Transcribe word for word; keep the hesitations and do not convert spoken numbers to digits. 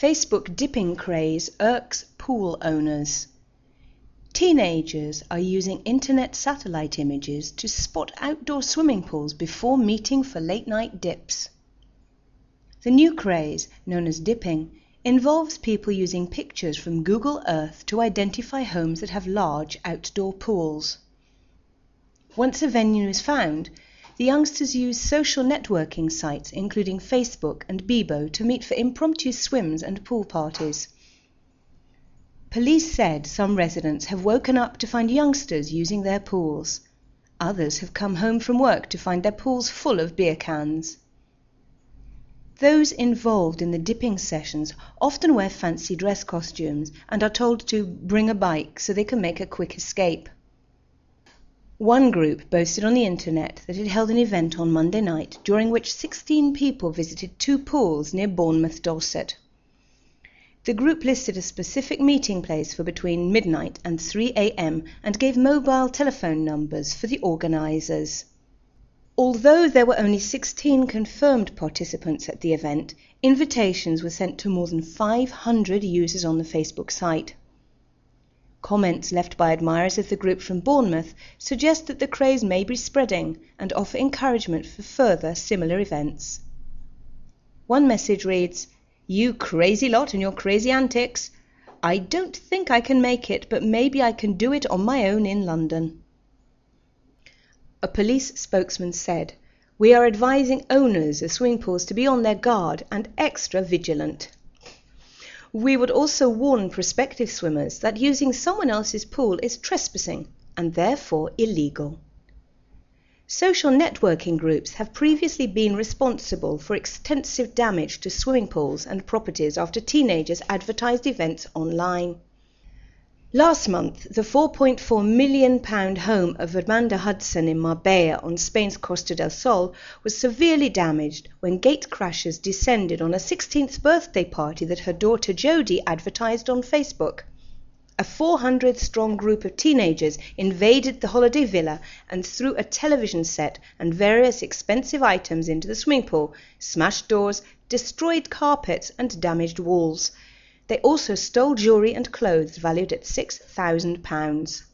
Facebook dipping craze irks pool owners. Teenagers are using internet satellite images to spot outdoor swimming pools before meeting for late-night dips. The new craze, known as dipping, involves people using pictures from Google Earth to identify homes that have large outdoor pools. Once a venue is found, the youngsters use social networking sites including Facebook and Bebo to meet for impromptu swims and pool parties. Police said some residents have woken up to find youngsters using their pools. Others have come home from work to find their pools full of beer cans. Those involved in the dipping sessions often wear fancy dress costumes and are told to bring a bike so they can make a quick escape. One group boasted on the internet that it held an event on Monday night during which sixteen people visited two pools near Bournemouth, Dorset. The group listed a specific meeting place for between midnight and three a m and gave mobile telephone numbers for the organisers. Although there were only sixteen confirmed participants at the event, invitations were sent to more than five hundred users on the Facebook site. Comments left by admirers of the group from Bournemouth suggest that the craze may be spreading and offer encouragement for further similar events. One message reads, "You crazy lot and your crazy antics. I don't think I can make it, but maybe I can do it on my own in London." A police spokesman said, "We are advising owners of swimming pools to be on their guard and extra vigilant. We would also warn prospective swimmers that using someone else's pool is trespassing and therefore illegal." Social networking groups have previously been responsible for extensive damage to swimming pools and properties after teenagers advertised events online. Last month, the four point four million pound home of Amanda Hudson in Marbella on Spain's Costa del Sol was severely damaged when gate crashers descended on a sixteenth birthday party that her daughter Jodie advertised on Facebook. A four hundred strong group of teenagers invaded the holiday villa and threw a television set and various expensive items into the swimming pool, smashed doors, destroyed carpets and damaged walls. They also stole jewellery and clothes valued at six thousand pounds.